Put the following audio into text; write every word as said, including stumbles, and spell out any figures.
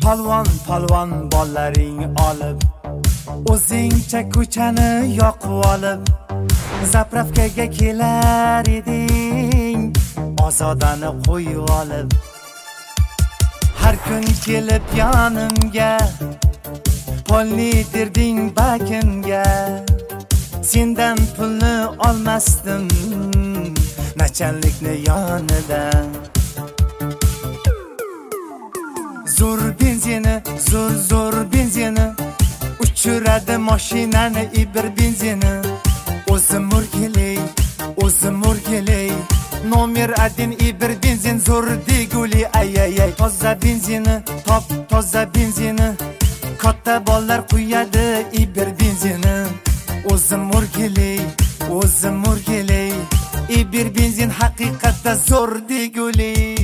Palvon palvon bollaring olib, o'zingcha ko'chani yoqib olib, zapravkaga kelar eding, ozodani qo'yib olib. Har kun kelib yonimga, polni dirding bakimga. Sendan pulni olmasdim, nachallikni yonidan. Zo'r benzini, zo'r zo'r benzini, uchiradi mashinani ibr benzini. O'zim murgiley, o'zim murgiley, nomer один ibr benzin zo'r deguli ay ay ay. Toza benzini, top toza benzini, katta bollar quyadi ibr benzini. O'zim murgiley, o'zim murgiley, ibr benzin haqiqatda zo'r deguli.